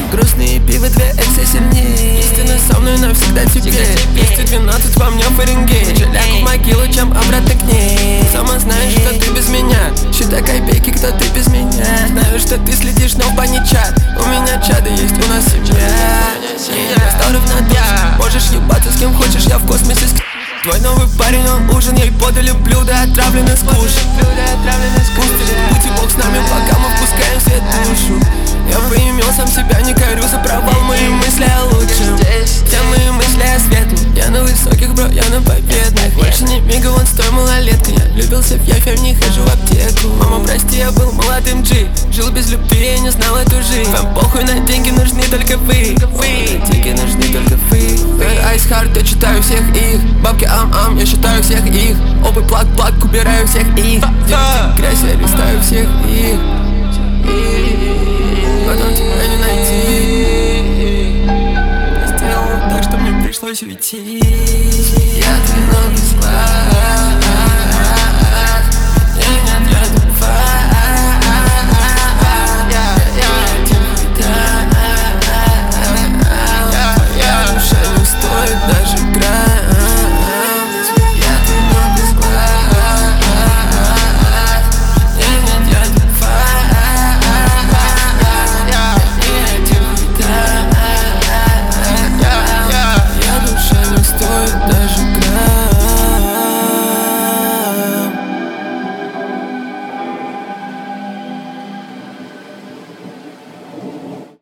Грустные пивы, две эксы сильнее. Истина со мной навсегда теперь. 212 во мне Фаренгейт. Желяку в могилу, чем обратно к ней. Сама знаешь, что ты без меня. Считай копейки, кто ты без меня. Знаю, что ты следишь, но в бане чат. У меня чады есть, у нас семья. Ресторов на душ. Можешь ебаться с кем хочешь, я в космосе с... Твой новый парень, он ужин, ей подали блюдо, отравленное с кушем. Будь и бог с нами, пока мы впускаем свет душу. Я поимел сам себя, не корю за провал, мои мысли о лучшем. Все мои мысли о светлом. Я на высоких, бро, я на победных. Больше не мига, вон стой, малолетка. Я влюбился в яфе, не хожу в аптеку. Мама, прости, я был молодым G. Жил без любви, я не знал эту жизнь. Вам похуй, на деньги нужны только вы. Деньги нужны только вы. Айс хард, я читаю всех их. Бабки ам-ам, я считаю всех их. Опы плак-плак, убираю всех их. Грязь, я листаю всех их. Потом тебя не найти. Я сделал так, что мне пришлось уйти.